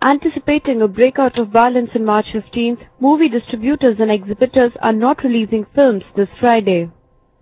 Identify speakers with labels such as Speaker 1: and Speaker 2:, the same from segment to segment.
Speaker 1: Anticipating a breakout of violence on March 15th, movie distributors and exhibitors are not releasing films this Friday.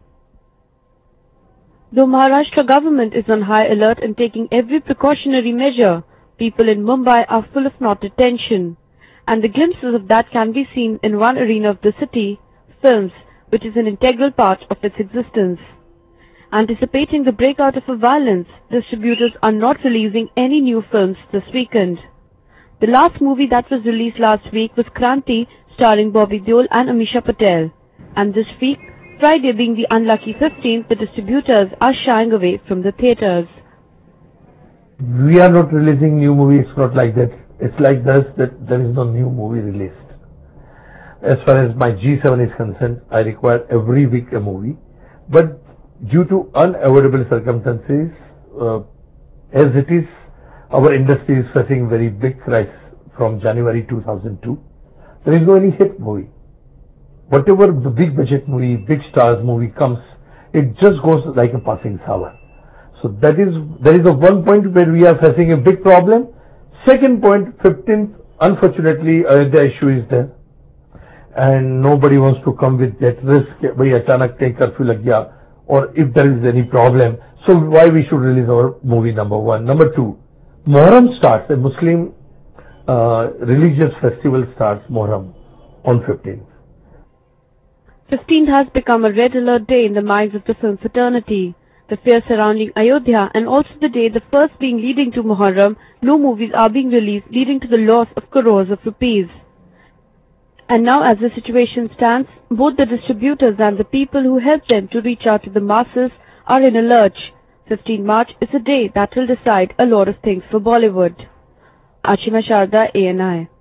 Speaker 1: Though Maharashtra government is on high alert and taking every precautionary measure, people in Mumbai are full of knotted tension. And the glimpses of that can be seen in one arena of the city, films, which is an integral part of its existence. Anticipating the breakout of a violence, distributors are not releasing any new films this weekend. The last movie that was released last week was Kranti, starring Bobby Deol and Amisha Patel. And this week, Friday being the unlucky 15th, the distributors are shying away from the theatres.
Speaker 2: We are not releasing new movies, it's not like that. It's like this, that there is no new movie released. As far as my G7 is concerned, I require every week a movie. But due to unavoidable circumstances, as it is, our industry is facing very big crisis from January 2002. There is no any hit movie. Whatever the big budget movie, big stars movie comes, it just goes like a passing shower. So there is a one point where we are facing a big problem. Second point, 15th, unfortunately, the issue is there. And nobody wants to come with that risk. Bhai achanak take curfew lag gaya, or if there is any problem. So why we should release our movie, number one. Number two, Muharram starts, a Muslim religious festival starts Muharram on 15th.
Speaker 1: 15th has become a red alert day in the minds of the film fraternity. The fear surrounding Ayodhya and also the day the first being leading to Muharram, no movies are being released, leading to the loss of crores of rupees. And now as the situation stands, both the distributors and the people who help them to reach out to the masses are in a lurch. 15 March is a day that will decide a lot of things for Bollywood. Ashima Sharda, ANI.